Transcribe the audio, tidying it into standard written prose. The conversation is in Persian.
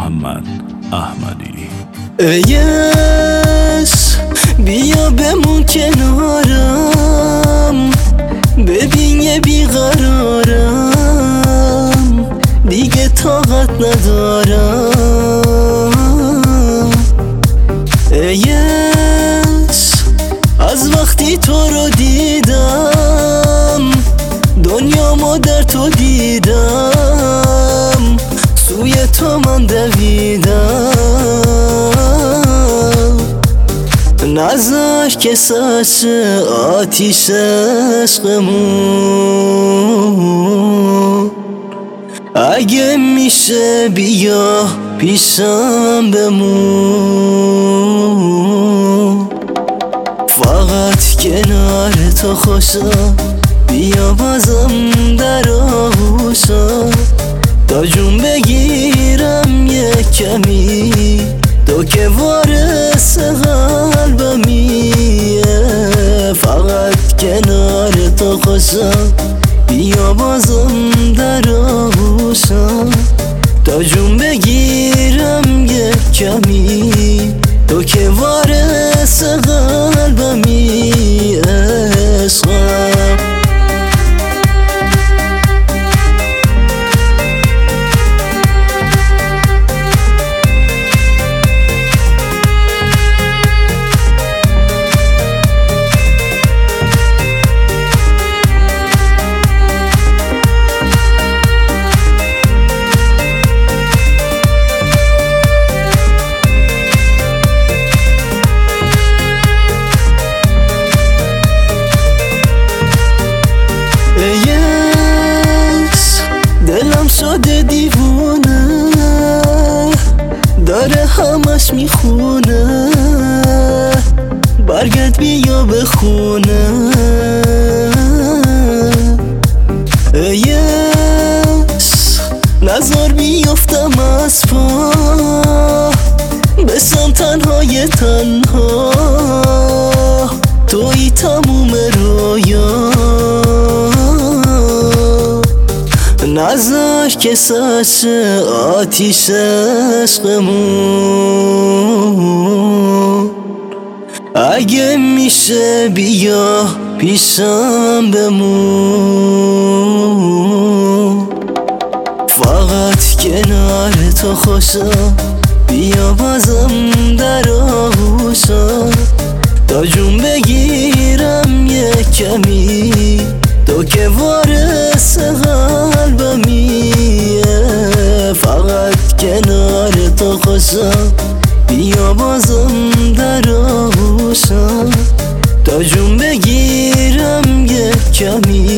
محمد احمدی. ایس بیا بمون کنارم، ببین یه بیقرارم، دیگه طاقت ندارم. ایس از وقتی تو رو دیدم دنیامو در تو دیدم، سوی تو من دویدم. نذار که ساز آتیش عشقمون، اگه میشه بیا پیشم بمون. فقط کنار تو خوشم، بیا بازم در آغوشم، تا جون بگیرم یه کمی، تو که وارث قلبمی. فقط کنار تو خوشم، بیا بازم در آغوشم، تا جون بگیرم یه کمی، تو که وارث قلبمی. عشقم دلم شده دیوونه، داره همش میخونه، برگرد بیا به خونه. ایس نذار بیفتم از پا، بسم تنهای تنها، توی تموم رویا. نذار که ساز آتیش عشقمون، اگه میشه بیا پیشم بمون. فقط کنار تو خوشم، بیا بازم در آغوشم، تا جون بگیرم یه کمی، تو که وارث قلبمی. فقط کنار تو خوشم، بیا بازم در آغوشم، تا جون بگیرم یه کمی،